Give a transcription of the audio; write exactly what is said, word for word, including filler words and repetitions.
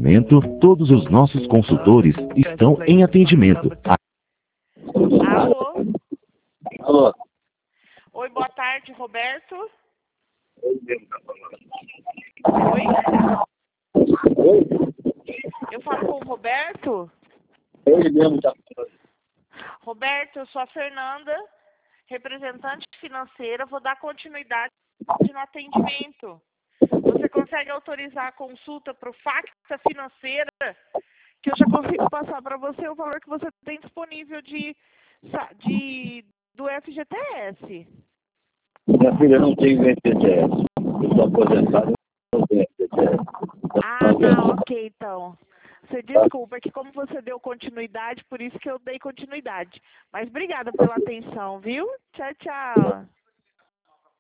momento, todos os nossos consultores estão em atendimento. Alô? Alô? Oi, boa tarde, Roberto. Oi? Oi? Eu falo com o Roberto? Ele mesmo tá falando. Roberto, eu sou a Fernanda, representante financeira. Vou dar continuidade no atendimento. Você consegue autorizar a consulta para o Facta Financeira, que eu já consigo passar para você o valor que você tem disponível de, de, do F G T S. Minha filha não tem F G T S. Eu sou aposentado, não tenho F G T S. Ah, não, ok, então. Você desculpa, é que como você deu continuidade, por isso que eu dei continuidade. Mas obrigada pela atenção, viu? Tchau, tchau.